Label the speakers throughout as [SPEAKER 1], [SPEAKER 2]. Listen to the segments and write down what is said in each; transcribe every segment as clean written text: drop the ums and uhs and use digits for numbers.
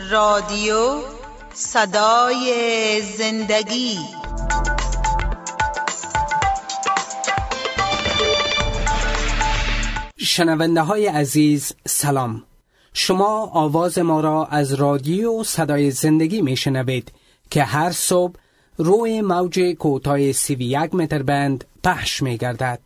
[SPEAKER 1] رادیو صدای زندگی.
[SPEAKER 2] شنونده های عزیز سلام. شما آواز ما را از رادیو صدای زندگی می شنوید که هر صبح روی موج کوتاه 31 متر بند پخش می گردد.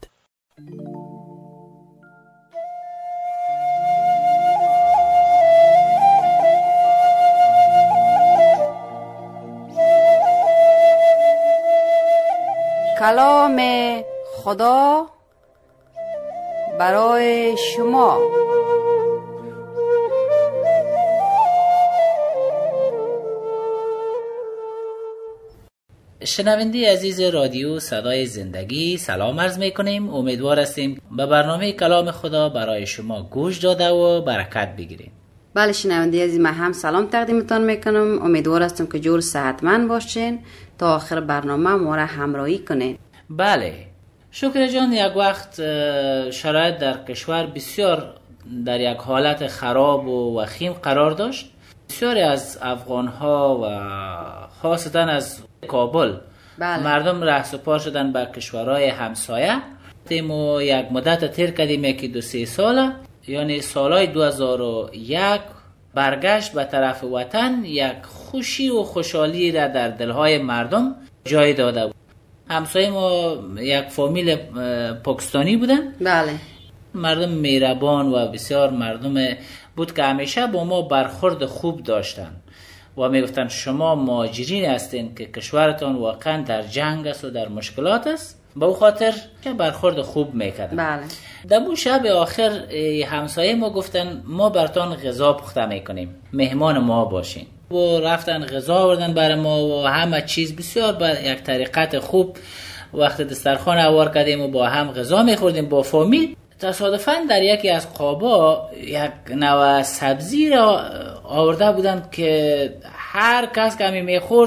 [SPEAKER 3] کلام خدا برای شما.
[SPEAKER 4] شنونده عزیز رادیو صدای زندگی سلام عرض میکنیم. امیدوار هستیم به برنامه کلام خدا برای شما گوش داده و برکت بگیریم.
[SPEAKER 3] بله شنونده عزیز، من هم سلام تقدیمتان میکنم. امیدوار هستم که جور صحتمند باشین تا آخر برنامه ما را همراهی کنین.
[SPEAKER 4] بله شکر جان، یک وقت شرایط در کشور بسیار در یک حالت خراب و وخیم قرار داشت. بسیاری از افغان‌ها و خاصتا از کابل مردم رهس و پا شدن به کشورهای همسایه. و یک مدت تیر کردیم که 2-3 ساله، یعنی سالهای 2001 برگشت به طرف وطن یک خوشی و خوشحالی را در دلهای مردم جای داده بود. همسایه ما یک فامیل پاکستانی بودن.
[SPEAKER 3] بله.
[SPEAKER 4] مردم مهربان و بسیار مردم بود که همیشه با ما برخورد خوب داشتن و میگفتن شما مهاجرین هستین که کشورتان واقعا در جنگ است و در مشکلات است. به او خاطر برخورد خوب میکردن.
[SPEAKER 3] بله.
[SPEAKER 4] در اون شب آخر همسایه ما گفتن ما براتون غذا پخته میکنیم، مهمان ما باشین. و رفتن غذا آوردن برای ما و همه چیز بسیار با یک طریقت خوب. وقت دسترخوان آوار کردیم و با هم غذا میخوردیم با فامیل. تصادفاً در یکی از قابا یک نوع سبزی را آورده بودن که هر کس که همی میخورد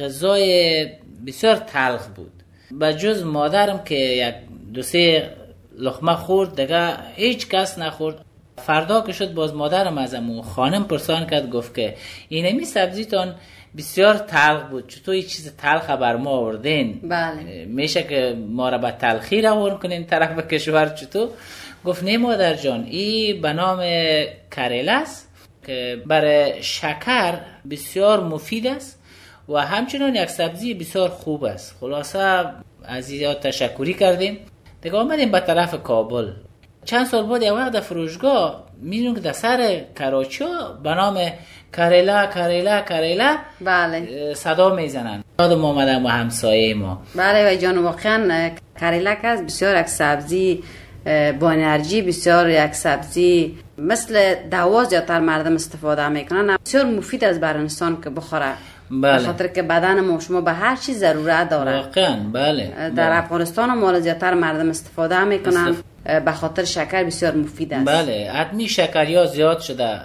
[SPEAKER 4] غذای بسیار تلخ بود. بجز مادرم که یک 2-3 لقمه خورد، دیگه هیچ کس نخورد. فردا که شد باز مادرم از امو خانم پرسان کرد، گفت که اینمی سبزیتان بسیار تلخ بود، چطور این چیز تلخ بر ما آوردین؟
[SPEAKER 3] بله.
[SPEAKER 4] میشه که ما را به تلخی روان کنین طرف کشور چطور؟ گفت نه مادر جان، این به نام کریله است که برای شکر بسیار مفید است و همچنان یک سبزی بسیار خوب است. خلاصه عزیزا تشکری کردیم، دیگه آمدیم به طرف کابل. چند سال بعد یک وقت در فروشگاه می‌بینیم که در سر کراچی به نام کریلا کریلا کریلا
[SPEAKER 3] بله
[SPEAKER 4] صدا میزنن. یادم آمدن با همسایه ما.
[SPEAKER 3] بله و جان واقعا کریلا که بسیار یک سبزی با انرژی، بسیار یک سبزی مثل دوا زیادتر مردم استفاده میکنن. بسیار مفید است برای انسان که بخوره.
[SPEAKER 4] بله.
[SPEAKER 3] به خاطر که بدن ما شما به هر چیز ضرورت داره.
[SPEAKER 4] واقعا بله.
[SPEAKER 3] در افغانستان هم زیادتر مردم استفاده میکنن به خاطر شکر بسیار مفید است.
[SPEAKER 4] بله حتمی شکریا زیاد شده.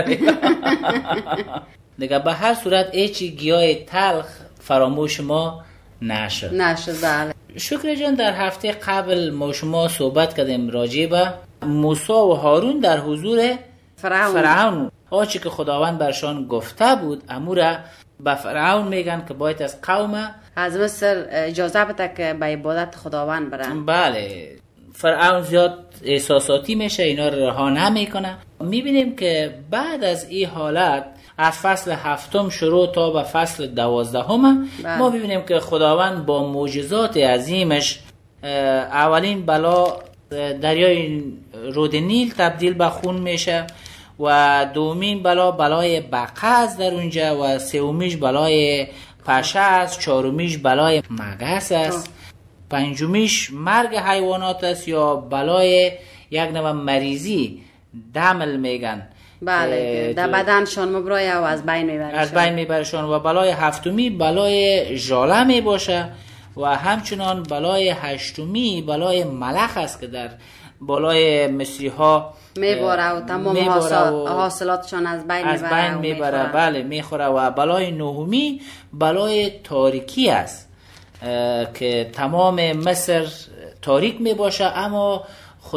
[SPEAKER 4] دیگه به هر صورت هیچ گیاه تلخ فراموش ما نشد.
[SPEAKER 3] بله.
[SPEAKER 4] شکر جان، در هفته قبل ما شما صحبت کردیم راجع به موسی و هارون در حضور فرعون. آنچه که خداوند برشان گفته بود امورا به فرعون میگن که باید از قوم
[SPEAKER 3] از مصر اجازه بده که به عبادت خداوند برن.
[SPEAKER 4] بله. فرعون زیاد احساساتی میشه، اینا رو رها نمیکنه. میبینیم که بعد از این حالت از فصل 7 شروع تا به فصل 12 ما ببینیم که خداوند با معجزات عظیمش اولین بلا دریای رود نیل تبدیل به خون میشه و دومین بلای بقاز در اونجا و سومیش بلای پشه است، چهارمیش بلای مگس است، پنجمیش مرگ حیوانات است یا بلای یک نوع مریضی دمل میگن.
[SPEAKER 3] بله در بدنشان مبرای و از بین
[SPEAKER 4] میبرشان و بلای هفتمی بلای ژاله میباشه و همچنان بلای هشتمی بلای ملخ است که در بالای مصری ها
[SPEAKER 3] میباره و تمام حاصلاتشان از بین
[SPEAKER 4] میبره. بله میخوره. و بلای نهمی بلای تاریکی است که تمام مصر تاریک میباشه، اما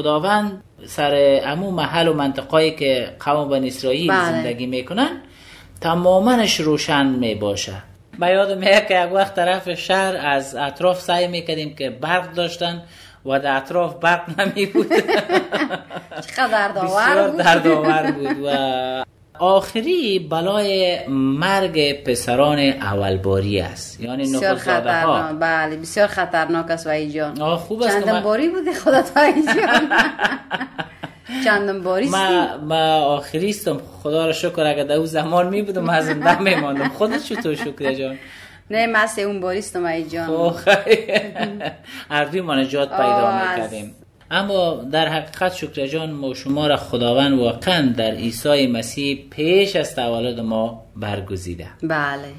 [SPEAKER 4] خداوند سر امو محل و منطقه‌ای که قوم بنی اسرائیل زندگی میکنن تمامنش روشن می باشه. من یادم میاد که یک وقت طرف شهر از اطراف سعی میکردیم که برق داشتن و در اطراف برق نمی بود.
[SPEAKER 3] چقدر
[SPEAKER 4] دردآور بود. و آخری بلای مرگ پسران اولباری است، یعنی نخست‌زاده ها.
[SPEAKER 3] بله بسیار خطرناک است وای جان.
[SPEAKER 4] خوب است.
[SPEAKER 3] چندم باری بودی خودت وای جان؟ چندم باری
[SPEAKER 4] ما آخری استم، خدا را شکر. اگر در اون زمان می بودم از زنده میماندم. خودت چطور شکر جان؟
[SPEAKER 3] نه من اون باری استم وای جان.
[SPEAKER 4] هر دوی ما نجات پیدا میکردیم. اما در حقیقت شکر جان، ما شما را خداوند واقعا در عیسی مسیح پیش از تولد ما برگزیده.
[SPEAKER 3] بله.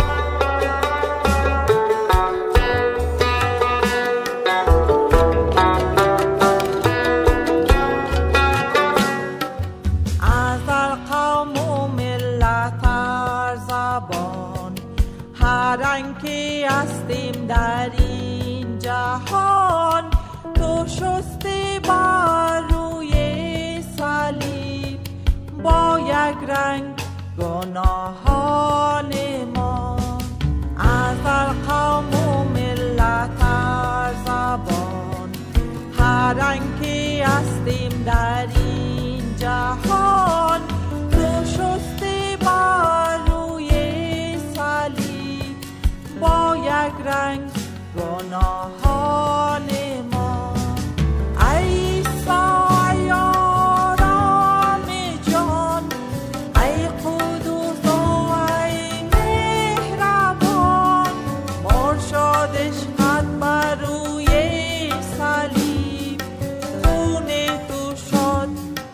[SPEAKER 5] رنگی هستیم در این جهان، تو شستی بر روی صلیب با یک رنگ گناهان ما. از قوم و ملت زبان هر رنگی هستیم در این جهان، تو شستی بر روی صلیب با یک رنگ گناهان ما. ای عیسی آرام جان، ای قدوس و ای مهربان، مرشد عشقت بر روی صلیب، خون تو شد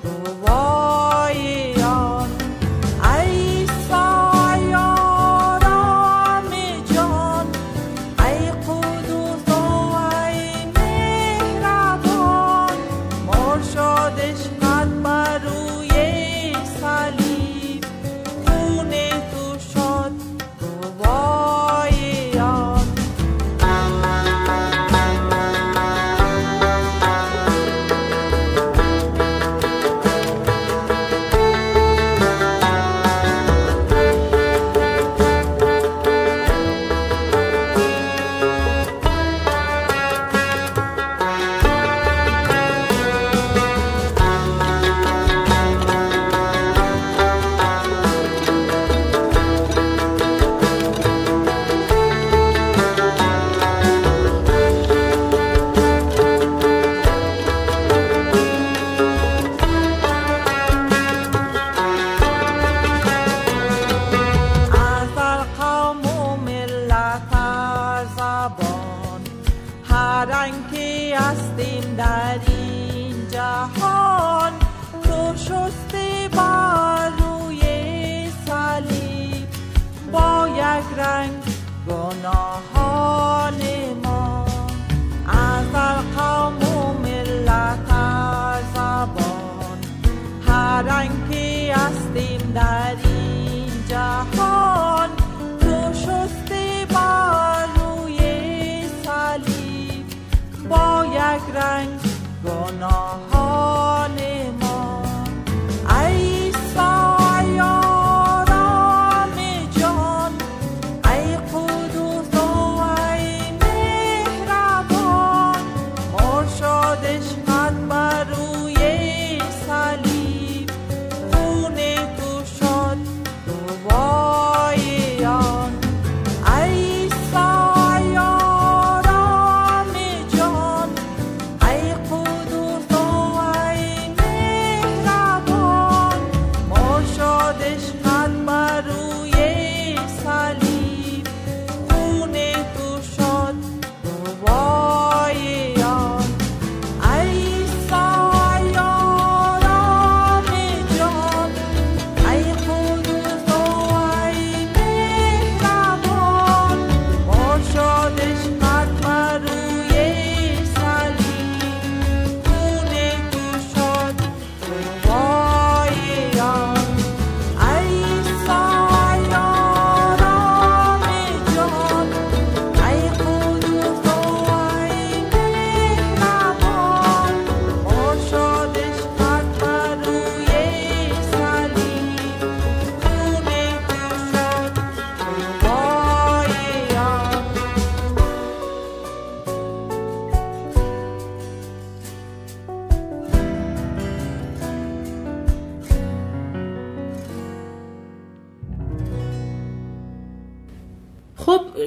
[SPEAKER 5] گواه آن. ای عیسی آرام جان، ای قدوس و ای مهربان، مرشد عشقت بر روی صلیب، خون تو شد گواه آن. از قوم و ملت زبان هر رنگی هستیم در این جهان، تو شستی بر روی صلیب با یک رنگ گناهان ما. از قوم و ملت زبان هر رنگی هستیم در این جهان، تو شستی بر روی صلیب با یک رنگ گناهان ما. ای عیسی آرام جان، ای قدوس و ای مهربان، مرشد عشقت بر روی صلیب، خون تو شد گواه آن. ای عیسی آرام جان، ای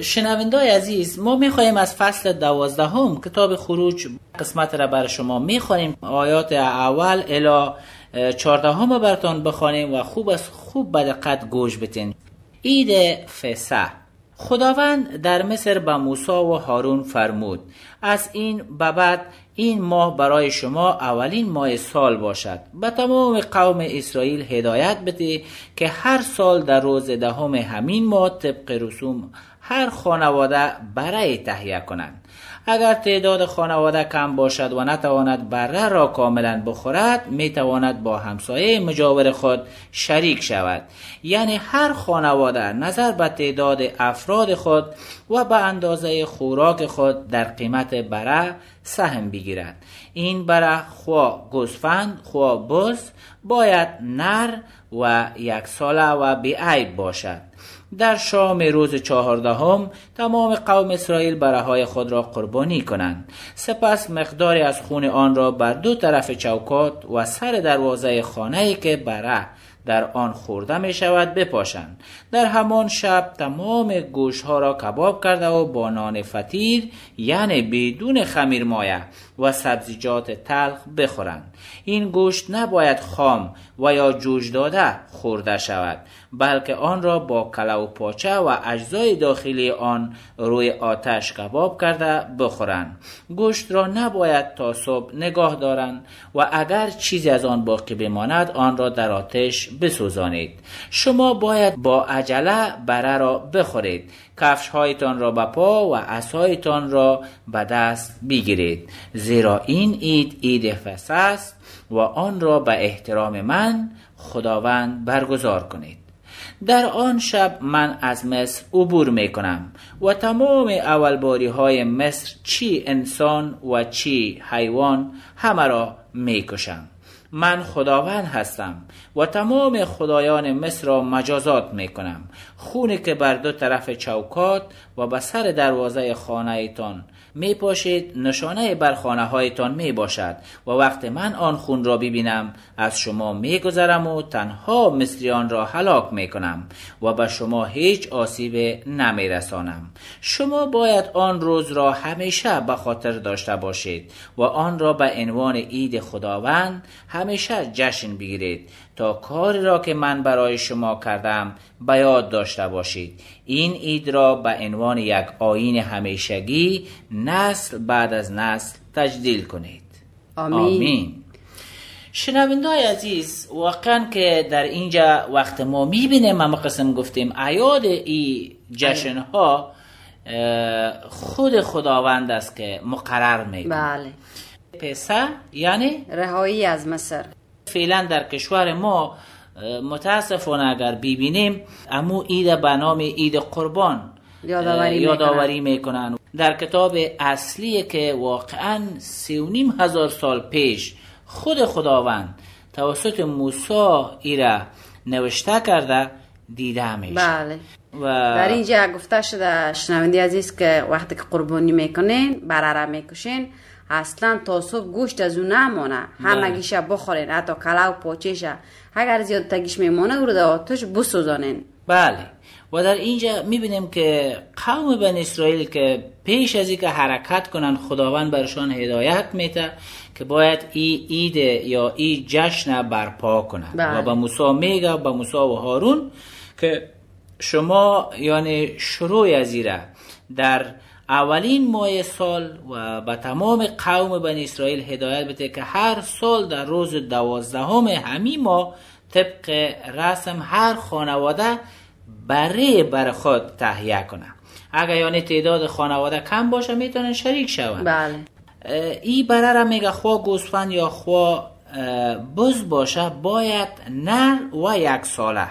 [SPEAKER 4] شنوندای عزیز، ما میخواییم از فصل 12 کتاب خروج قسمت را بر شما میخوانیم. آیات اول الی 14 براتون بخوانیم و خوب به دقت گوش بدین. عید فسح. خداوند در مصر به موسی و هارون فرمود از این به بعد این ماه برای شما اولین ماه سال باشد. به تمام قوم اسرائیل هدایت بده که هر سال در روز 10 همین ماه طبق رسوم هر خانواده بره تهیه کنند. اگر تعداد خانواده کم باشد و نتواند بره را کاملا بخورد، می تواند با همسایه مجاور خود شریک شود. یعنی هر خانواده نظر به تعداد افراد خود و به اندازه خوراک خود در قیمت بره سهم بگیرد. این بره خواه گوسفند خواه بز باید نر و 1 ساله و بی عیب باشد. در شام روز 14 تمام قوم اسرائیل بره‌های خود را قربانی کنند. سپس مقداری از خون آن را بر 2 طرف چوکات و سر دروازه خانه‌ای که بره در آن خورده می شود بپاشند. در همان شب تمام گوشت‌ها را کباب کرده و با نان فطیر یعنی بدون خمیر مایه و سبزیجات تلخ بخورند. این گوشت نباید خام و یا جوش داده خورده شود، بلکه آن را با کله و پاچه و اجزای داخلی آن روی آتش کباب کرده بخورند. گوشت را نباید تا صبح نگاه دارند و اگر چیزی از آن باقی بماند آن را در آتش بسوزانید. شما باید با عجله بره را بخورید. کفش هایتان را به پا و عصایتان را به دست بگیرید، زیرا این عید فسح است و آن را به احترام من خداوند برگزار کنید. در آن شب من از مصر عبور می کنم و تمام اولباری های مصر چی انسان و چی حیوان همه را می کشم. من خداوند هستم و تمام خدایان مصر را مجازات می کنم. خونی که بر 2 طرف چوکات و به سر دروازه خانه ایتان می پاشید نشانه بر خانه هایتان می باشد و وقت من آن خون را ببینم از شما می گذرم و تنها مصریان را هلاک می کنم و به شما هیچ آسیب نمی رسانم. شما باید آن روز را همیشه به خاطر داشته باشید و آن را به عنوان عید خداوند همیشه جشن بگیرید تا کاری را که من برای شما کردم به یاد داشته باشید. این عید را به عنوان یک آیین همیشگی نسل بعد از نسل تجدید کنید. آمین. شنونده‌های عزیز، واقعا که در اینجا وقت ما میبینیم ما قسم گفتیم اعیاد ای جشن ها خود خداوند است که مقرر میکنه.
[SPEAKER 3] بله.
[SPEAKER 4] پسح یعنی
[SPEAKER 3] رهایی از مصر.
[SPEAKER 4] فعلا در کشور ما متاسفانه اگر ببینیم امو عید به نام عید قربان یادآوری میکنن. در کتاب اصلی که واقعا 3,500 سال پیش خود خداوند توسط موسی ایره نوشته کرده دیده میشه.
[SPEAKER 3] بله.
[SPEAKER 4] و
[SPEAKER 3] در اینجا گفته شده شنونده عزیز که وقتی که قربانی میکنین بره را میکشین اصلا تا صبح گوشت از اون نمانه، همگیشه بخورین، حتی کله و پاچهشه اگر زیاد تگیش میمانه او رو در آتش بسوزانین.
[SPEAKER 4] بله. و در اینجا میبینیم که قوم بنی اسرائیل که پیش از اینکه حرکت کنن خداوند برشان هدایت میده که باید ای عید یا ای جشن برپا کنن. و به موسی میگه، به موسی و هارون که شما یعنی شروع از ایره در اولین ماه سال و به تمام قوم بنی اسرائیل هدایت بده که هر سال در روز 12 همین ماه طبق رسم هر خانواده بره خود تهیه کنه. اگر یعنی تعداد خانواده کم باشه میتونن شریک شون.
[SPEAKER 3] بله.
[SPEAKER 4] این بره را میگه خواه گوسفند یا خواه بز باشه باید نر و 1 ساله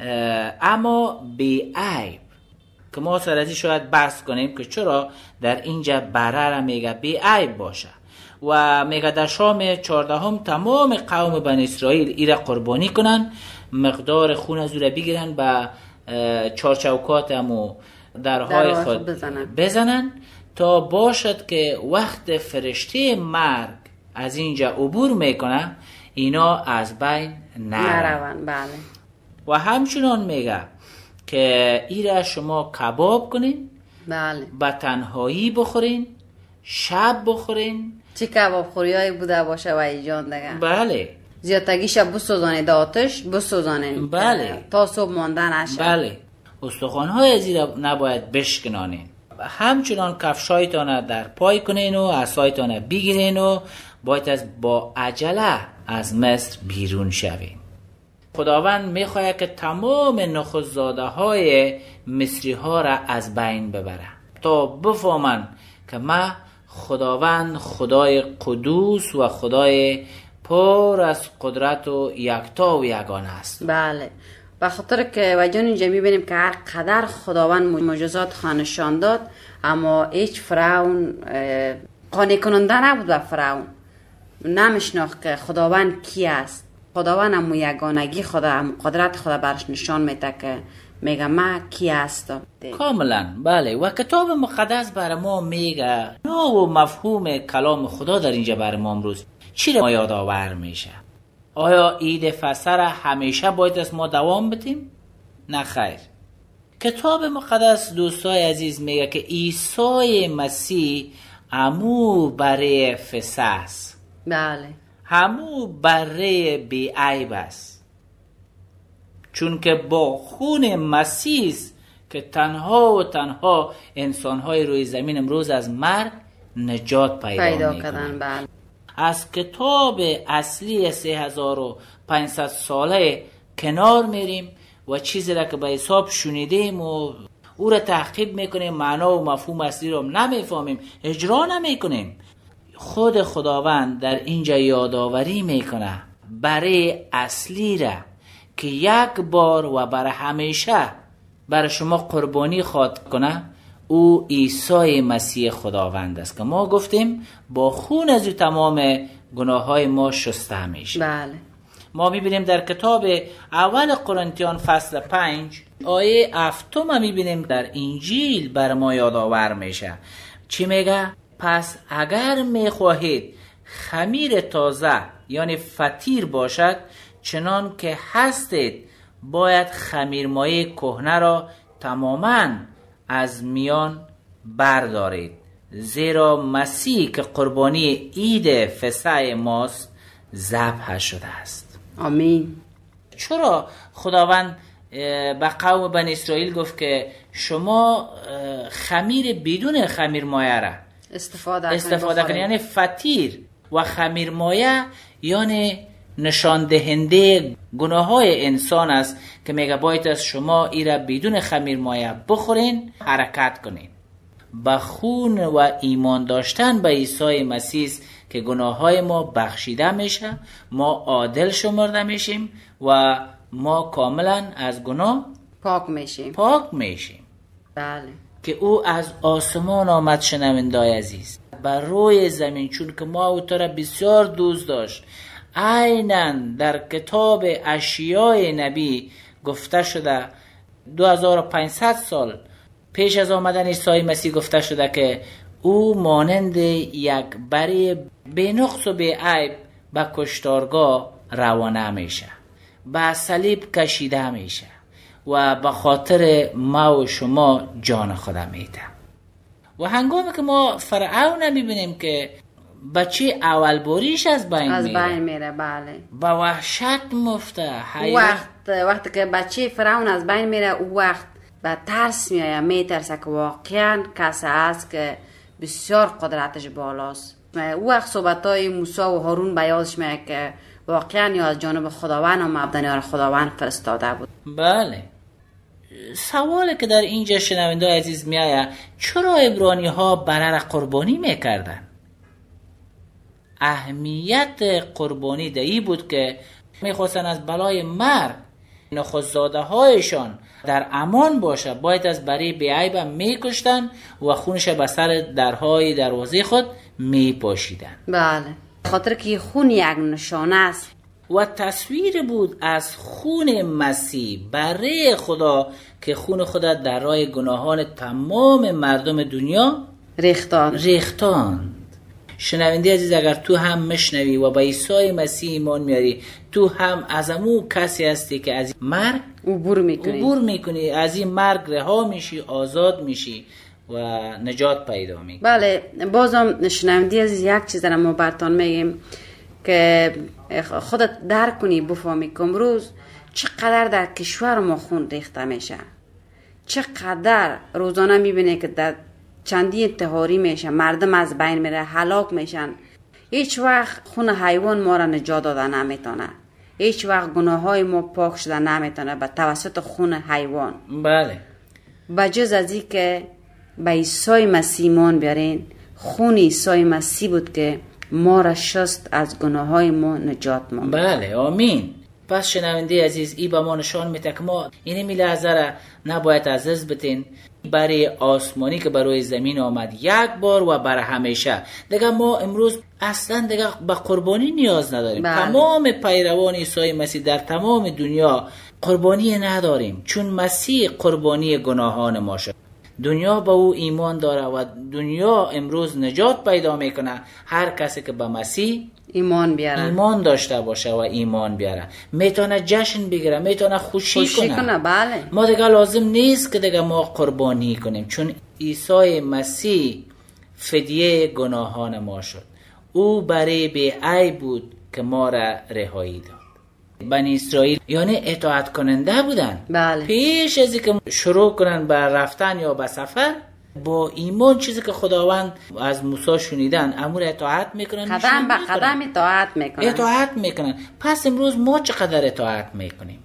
[SPEAKER 4] اما بی عیب، که ما سرازی شاید بحث کنیم که چرا در اینجا بره را میگه بی عیب باشه. و میگه در شام 14 تمام قوم بنی اسرائیل ایره قربانی کنن، مقدار خون از او را بگیرن به 4 چوکات و درهای خود بزنن تا باشد که وقت فرشته مرگ از اینجا عبور میکنه اینا از بین نرون.
[SPEAKER 3] بله.
[SPEAKER 4] و همچنان میگه که ایره شما کباب کنین
[SPEAKER 3] بله.
[SPEAKER 4] به تنهایی بخورین، شب بخورین.
[SPEAKER 3] چی کباب خوریایی بوده باشه و ای جان دیگه.
[SPEAKER 4] بله
[SPEAKER 3] زیادتگیش بسوزانید آتش بسوزانید.
[SPEAKER 4] بله.
[SPEAKER 3] تا صبح مانده نشه.
[SPEAKER 4] بله. استخوان‌های ازی را نباید بشکنانین. همچنان کفشایتان در پای کنین و عصایتان بگیرین و باید با عجله از مصر بیرون شوین. خداوند میخواهد که تمام نخست‌زاده های مصری ها را از بین ببره تا بفهمن که ما خداوند خدای قدوس و خدای پر از قدرت و یکتا و یگانه است.
[SPEAKER 3] بله. به خاطر که و جان اینجا میبینیم که هر قدر خداوند معجزات خانشان داد اما هیچ فرعون قانع کننده نبود. و فرعون نمیشناخت که خداوند کی است. خداوند هم یگانگی خدا هم قدرت خدا برش نشان میده که میگه ما کی هستم.
[SPEAKER 4] کاملا بله. و کتاب مقدس بر ما میگه نوع و مفهوم کلام خدا در اینجا بر ما امروز چی را یادآور میشه؟ آیا عید فصح را همیشه باید از ما دوام بدیم؟ نه خیر. کتاب مقدس دوستای عزیز میگه که عیسی مسیح همو برای فصح است.
[SPEAKER 3] بله.
[SPEAKER 4] همو برای بی عیب است، چون که با خون مسیح است که تنها و تنها انسانهای روی زمین امروز از مرگ نجات پیدا میکنن.
[SPEAKER 3] بله.
[SPEAKER 4] از کتاب اصلی 3500 ساله کنار میریم و چیزی را که به حساب شنیدیم و او را تعقیب میکنیم، معنا و مفهوم اصلی رو نمیفهمیم، اجرا نمیکنیم. خود خداوند در اینجا یادآوری میکنه برای اصلی را که یک بار و برای همیشه برای شما قربانی خواد کنه، او عیسی مسیح خداوند است که ما گفتیم با خون از او تمام گناه های ما شسته میشه.
[SPEAKER 3] بله.
[SPEAKER 4] ما میبینیم در کتاب اول قرنتیان فصل 5 آیه 7 ما میبینیم در انجیل بر ما یادآور میشه. چی میگه؟ پس اگر میخواهید خمیر تازه یعنی فطیر باشد چنان که هستید، باید خمیرمایه کهنه را تماماً از میان بردارید، زیرا مسیح که قربانی عید فصح ماست ذبح شده است.
[SPEAKER 3] آمین.
[SPEAKER 4] چرا خداوند به قوم بنی اسرائیل گفت که شما خمیر بدون خمیرمایه را استفاده کنید؟ یعنی فطیر و خمیرمایه یعنی نشان دهنده گناه های انسان است که میگه باید از شما ایره بدون خمیرمایه بخورین، حرکت کنین. با خون و ایمان داشتن به عیسی مسیح که گناه های ما بخشیده میشه، ما عادل شمرده میشیم و ما کاملا از گناه
[SPEAKER 3] پاک میشیم.
[SPEAKER 4] بله. که او از آسمان آمد شنوندای عزیز بر روی زمین، چون که ما او تو را بسیار دوست داشت. عیناً در کتاب اشعیا نبی گفته شده 2500 سال پیش از آمدن عیسی مسیح گفته شده که او مانند یک بره بنقص و بیعیب به کشتارگاه روانه میشه، به صلیب کشیده میشه و به خاطر ما و شما جان خدا میده. و هنگامی که ما فرعون میبینیم که بچه اول بوریش از بین
[SPEAKER 3] میره بله،
[SPEAKER 4] با وحشت مفته.
[SPEAKER 3] وقتی که بچه فرعون از بین میره، او وقت به ترس میترسه که واقعا کسی هست که بسیار قدرتش بالاست. او وقت صحبتای موسی و هارون بیازش میگه که واقعا یا از جانب خداوند و مبدنیار خداوند فرستاده بود.
[SPEAKER 4] بله. سوالی که در اینجا شنونده عزیز میآید، چرا عبرانی ها بره را قربانی میکردن؟ اهمیت قربانی دایی بود که میخواستن از بلای مرگ نخست‌زاده هایشان در امان باشه، باید از بره بیعیب میکشتن و خونش به سر درهای دروازه خود میپاشیدن.
[SPEAKER 3] بله، خاطر که خون یک نشانه است
[SPEAKER 4] و تصویر بود از خون مسیح برای خدا که خون خدا در راه گناهان تمام مردم دنیا ریختاند. شنونده عزیز، اگر تو هم مشنوی و به عیسی مسیح ایمان میاری، تو هم از امو کسی هستی که از مرگ عبور میکنی، از این مرگ رها میشی، آزاد میشی و نجات پیدا میکنیم.
[SPEAKER 3] بله، بازم شنوندی از یک چیز را ما براتون میگیم که خودت درک کنی، بفهمی که امروز چقدر در کشور ما خون ریخته میشه، چقدر روزانه میبینه که در چندی انتحاری میشه، مردم از بین میره، هلاک میشن. هیچ وقت خون حیوان ما را نجات داده نمیتونه، هیچ وقت گناه های ما پاک شده نمیتونه به توسط خون حیوان.
[SPEAKER 4] بله،
[SPEAKER 3] بجز از این که به عیسی مسیح ایمان بیارین، خون عیسی مسیح بود که ما را شست، از گناه های ما نجات ما.
[SPEAKER 4] بله، آمین. پس شنونده عزیز، ای به ما نشان میده که ما این لحظه را نباید از دست بدیم. برای آسمانی که برای زمین آمد یک بار و برای همیشه، دیگه ما امروز اصلا دیگه به قربانی نیاز نداریم. تمام پیروان عیسی مسیح در تمام دنیا قربانی نداریم، چون مسیح قربانی گناهان ما شد. دنیا به او ایمان داره و دنیا امروز نجات پیدا میکنه. هر کسی که به مسیح ایمان داشته باشه و ایمان بیاره، میتونه جشن بگیره، میتونه خوشی کنه.
[SPEAKER 3] بله.
[SPEAKER 4] ما دیگه لازم نیست که دیگه ما قربانی کنیم، چون عیسی مسیح فدیه گناهان ما شد. او برای بی‌عیب بود که ما را رهایی داد. بنی اسرائیل یعنی اطاعت کننده بودن.
[SPEAKER 3] بله.
[SPEAKER 4] پیش از اینکه شروع کنن به رفتن یا به سفر، با ایمان چیزی که خداوند از موسی شنیدن امور اطاعت میکنن،
[SPEAKER 3] قدم به قدم اطاعت میکنن.
[SPEAKER 4] پس امروز ما چقدر اطاعت میکنیم؟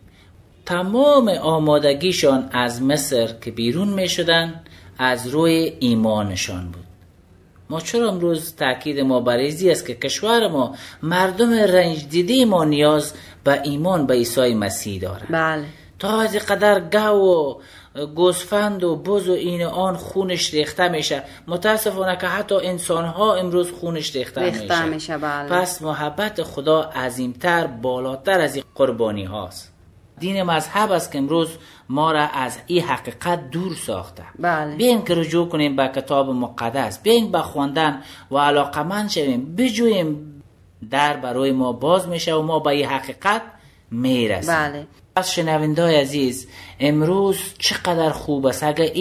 [SPEAKER 4] تمام آمادگیشان از مصر که بیرون میشدن از روی ایمانشان بود. ما چرا امروز تاکید ما بریزی است که کشور ما، مردم رنج دیده ما نیاز به ایمان به عیسی مسیح داره.
[SPEAKER 3] بله.
[SPEAKER 4] تا از قدر گاو و گوسفند و بز و این آن خونش ریخته میشه. متاسفانه که حتی انسان ها امروز خونش ریخته میشه.
[SPEAKER 3] بله.
[SPEAKER 4] پس محبت خدا عظیمتر، بالاتر از این قربانی هاست. دین مذهب است که امروز ما را از این حقیقت دور ساخته.
[SPEAKER 3] بله.
[SPEAKER 4] بیاین که رجوع کنیم به کتاب مقدس، بیاین به خواندن و علاقمند شویم، بجویم، در برای ما باز میشه و ما به این حقیقت میرسیم.
[SPEAKER 3] بله.
[SPEAKER 4] پس شنونده‌های عزیز، امروز چقدر خوب است اگه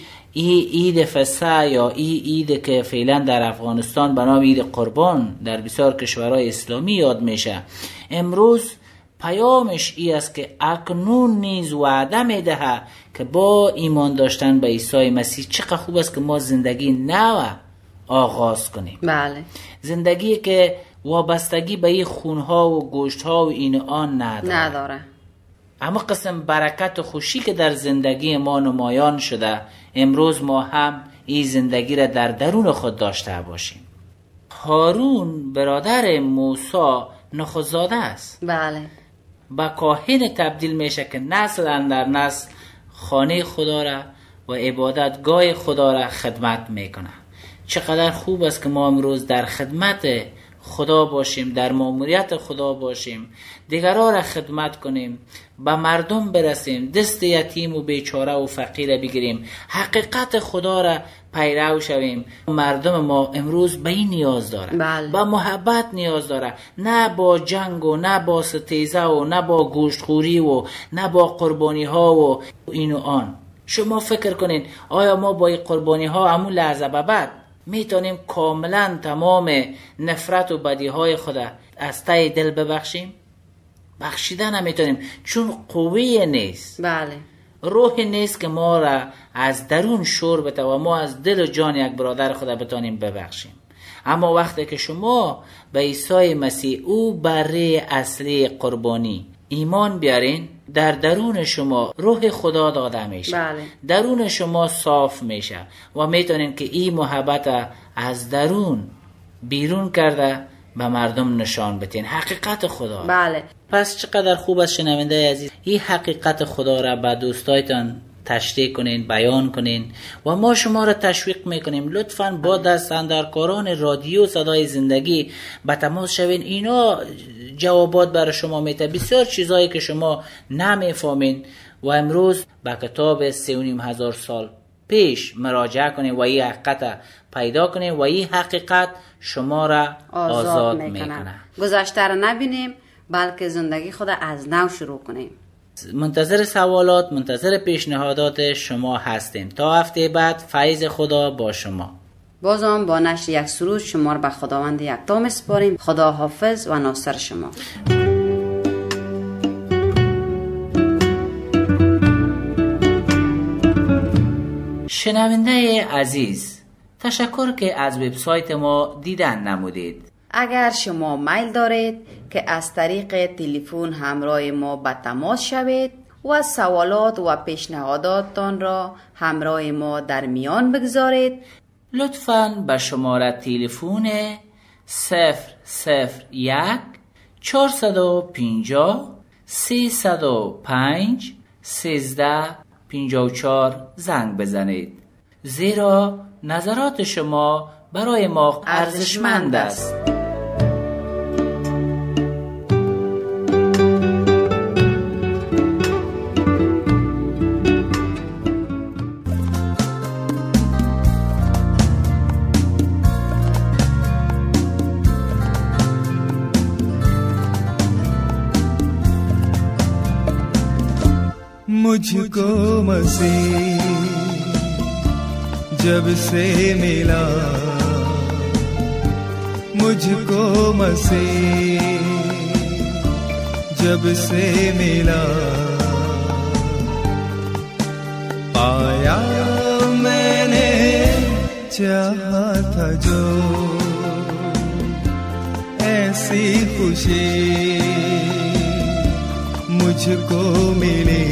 [SPEAKER 4] عید فسح یا عید که فعلا در افغانستان به نام عید قربان در بسیار کشورهای اسلامی یاد میشه، امروز پیامش ای است که اکنون نیز وعده میده که با ایمان داشتن به عیسی مسیح چقدر خوب است که ما زندگی نو آغاز کنیم.
[SPEAKER 3] بله.
[SPEAKER 4] زندگی که وابستگی به این خونها و گوشتها و این آن نداره. اما قسم برکت و خوشی که در زندگی ما نمایان شده، امروز ما هم این زندگی را در درون خود داشته باشیم. هارون برادر موسی نخست‌زاده است.
[SPEAKER 3] بله.
[SPEAKER 4] با کاهن تبدیل میشه که نسل اندر نسل خانه خدا را و عبادتگاه خدا را خدمت میکنه. چقدر خوب است که ما امروز در خدمت خدا باشیم، در مأموریت خدا باشیم، دیگران را خدمت کنیم، به مردم برسیم، دست یتیم و بیچاره و فقیر بگیریم، حقیقت خدا را پیرو شویم. مردم ما امروز به این نیاز داره.
[SPEAKER 3] بله.
[SPEAKER 4] به محبت نیاز داره، نه با جنگ و نه با ستیزه و نه با گوشتخوری و نه با قربانی ها و این و آن. شما فکر کنین آیا ما با این قربانی ها همون لحظه به بعد میتونیم کاملا تمام نفرت و بدی های خدا از ته دل ببخشیم؟ بخشیدن نمیتونیم، چون قوی نیست.
[SPEAKER 3] بله.
[SPEAKER 4] روح نیست که ما را از درون شور بده و ما از دل و جان یک برادر خدا بتونیم ببخشیم. اما وقتی که شما به عیسی مسیح، او بره اصلی قربانی، ایمان بیارین، در درون شما روح خدا داده میشه.
[SPEAKER 3] بله.
[SPEAKER 4] درون شما صاف میشه و میتونین که این محبت از درون بیرون کرده به مردم نشان بتین حقیقت خدا.
[SPEAKER 3] بله.
[SPEAKER 4] پس چقدر خوب است شنونده عزیز این حقیقت خدا را به دوستایتان تشریح کنین، بیان کنین و ما شما را تشویق میکنیم لطفاً با دستاندرکاران رادیو صدای زندگی به تماس شوین. اینا جوابات برای شما میده، بسیار چیزایی که شما نمیفهمین و امروز به کتاب 3,500 سال پیش مراجعه کنین و این حقیقت پیدا کنین و این حقیقت شما را آزاد میکنه.
[SPEAKER 3] گذشته را نبینیم بلکه زندگی خود از نو شروع کنیم.
[SPEAKER 4] منتظر سوالات، منتظر پیشنهادات شما هستیم. تا هفته بعد فیض خدا با شما.
[SPEAKER 3] بازم با نشر یک سرود شما را به خداوند یکتا میسپاریم. خدا حافظ و ناصر شما.
[SPEAKER 4] شنونده عزیز، تشکر که از وبسایت ما دیدن نمودید.
[SPEAKER 3] اگر شما میل دارید که از طریق تلفن همراه ما به تماس شوید و سوالات و پیشنهاداتتان را همراه ما در میان بگذارید،
[SPEAKER 4] لطفاً به شماره تلفن 001 450 305 1354 زنگ بزنید، زیرا نظرات شما برای ما ارزشمند است.
[SPEAKER 6] मुझको मसीह जब से मिला, मुझको मसीह जब से मिला, पाया मैंने चाहा था जो ऐसी खुशी मुझको मिली,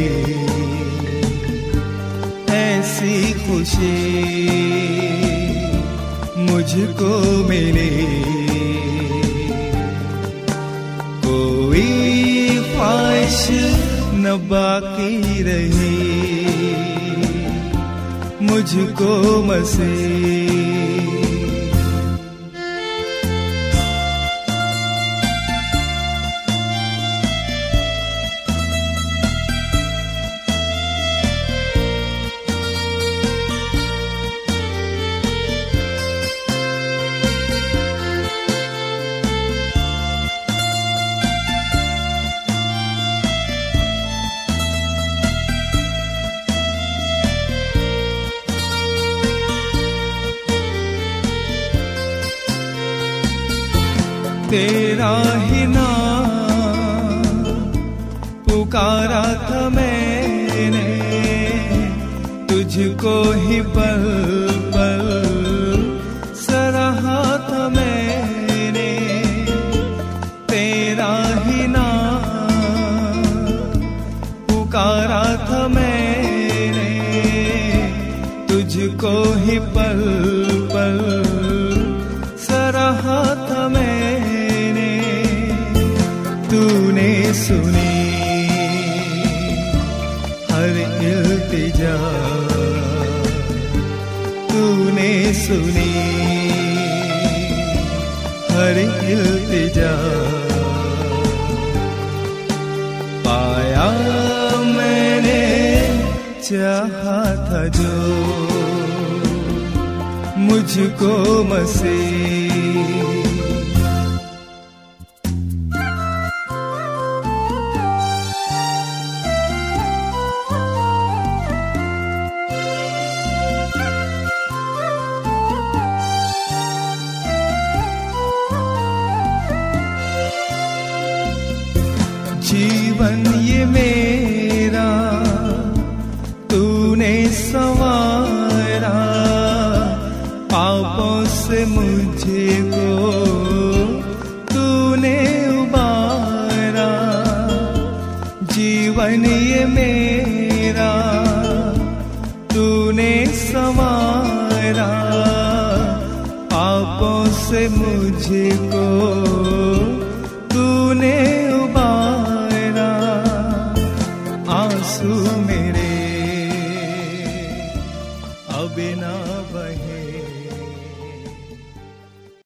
[SPEAKER 6] ऐसी खुशी मुझको मिली। कोई ख्वाहिश न बाकी रही मुझको मसीह। तेरा ही नाम पुकारा था मैंने, तुझको ही पल पल सराहा था मैंने। तेरा ही नाम पुकारा था मैंने, तुझको ही पल पल सराहा था मैंने। तूने सुनी हर इल्तिजा, तूने सुनी हर इल्तिजा, पाया मैंने चाहा था जो मुझको मसीह। जीवन ये मेरा तूने संवारा, पापों से मुझे को तूने उबारा। जीवन ये मेरा तूने संवारा, पापों से मुझे को